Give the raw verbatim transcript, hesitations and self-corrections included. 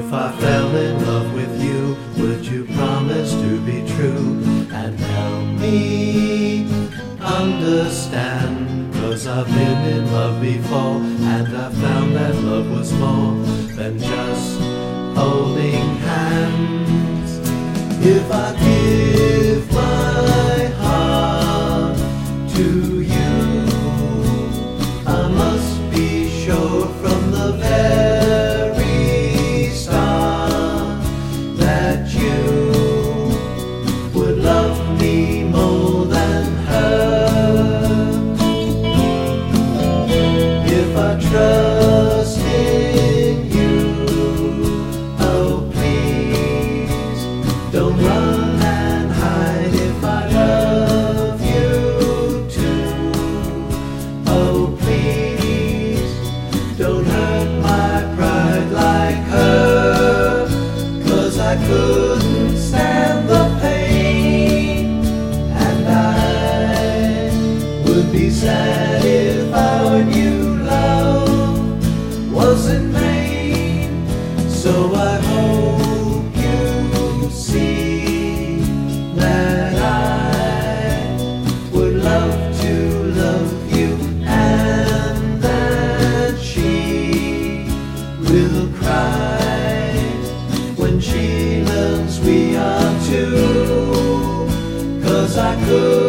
If I fell in love with you, would you promise to be true and help me understand? 'Cause I've been in love before, and I found that love was more than just holding hands. If I give my heart to you, I must be sure from the very start that you would love me more than her. If I trust in you, oh please don't run and hide. If I love you too, oh please don't hurt my pride like her. 'Cause I couldn't stand the pain, and I would be sad if our new love was in vain. So I hope you see that I would love to love you, and that she will cry when she learns we are two. 'Cause I could